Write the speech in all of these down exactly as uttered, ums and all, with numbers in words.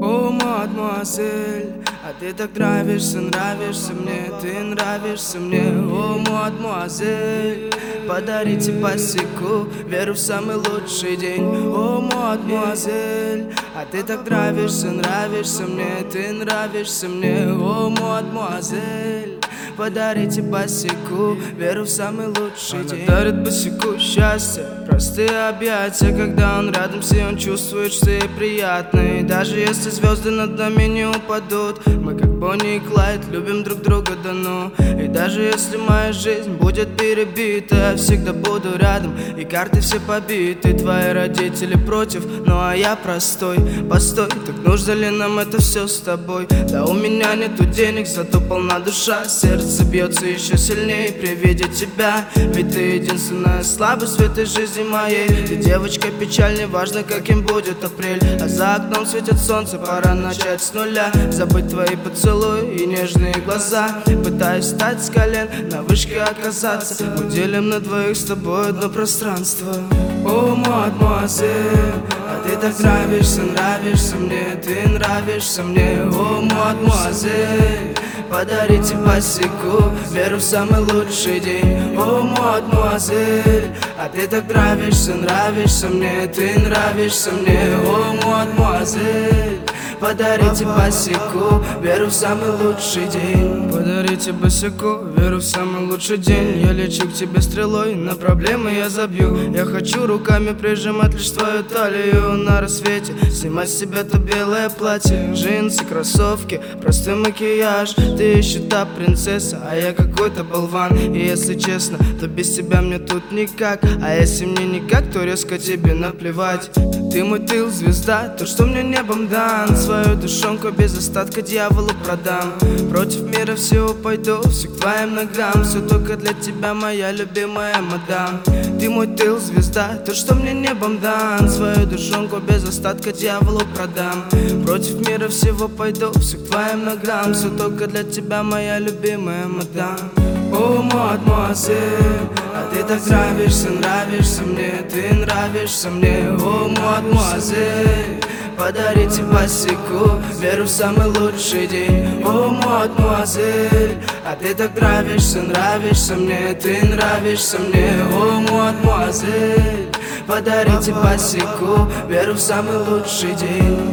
О, мадемуазель, а ты так нравишься, нравишься мне, ты нравишься мне. О, мадемуазель, подарите босику веру в самый лучший день. О, мадемуазель, а ты так нравишься, нравишься мне, ты нравишься мне. О, мадемуазель, подарите босику веру в самый лучший день. Она дарит босику счастье, простые объятия. Когда он рядом, все он чувствует, что ей приятно. И даже если звезды над нами не упадут, мы как Бонни и Клайд любим друг друга до ну. И даже если моя жизнь будет перебита, я всегда буду рядом, и карты все побиты. Твои родители против, ну а я простой. Постой, так нужно ли нам это все с тобой? Да у меня нету денег, зато полна душа. Сердце бьется еще сильнее при виде тебя. Ведь ты единственная слабость в этой жизни моей. Ты девочка печаль, не важно каким будет апрель. А за окном светит солнце, пора начать с нуля. Забыть твои поцелуи и нежные глаза. Пытаюсь встать с колен, на вышке оказаться. Мы делим на двоих с тобой одно пространство. О, мадемуазель, а ты так нравишься, нравишься мне, ты нравишься мне. О, мадемуазель, подарите босику веру в самый лучший день. О, мадемуазель, а ты так нравишься, нравишься мне, ты нравишься мне. О, мадемуазель, подарите босику веру в самый лучший день. Подарите босику веру в самый лучший день. Я лечу к тебе стрелой, на проблемы я забью. Я хочу руками прижимать лишь твою талию. На рассвете снимать с себя то белое платье, джинсы, кроссовки, простой макияж. Ты еще та принцесса, а я какой-то болван. И если честно, то без тебя мне тут никак. А если мне никак, то резко тебе наплевать. Ты мой тыл, звезда, то, что мне небом дан. Свою душонку без остатка дьяволу продам. Против мира всего пойду, все к твоим ногам. Все только для тебя, моя любимая мадам. Ты мой тыл, звезда, то, что мне небом дан. Свою душонку без остатка дьяволу продам. Против мира всего пойду, все к твоим ногам. Все только для тебя, моя любимая мадам. О, мадемуазель, а ты так нравишься, нравишься мне, ты нравишься мне. О, мадемуазель, подарите босику веру в самый лучший день. О, мадемуазель, а ты так нравишься, нравишься мне, ты нравишься мне. О, мадемуазель, подарите босику веру в самый лучший день.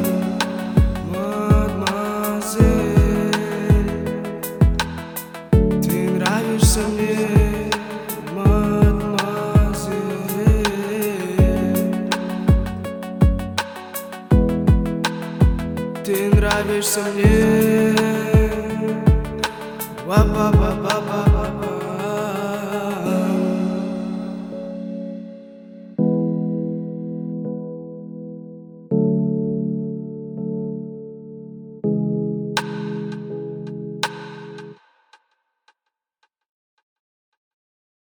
Ты нравишься мне. Ва-ба-ба-ба-ба-ба.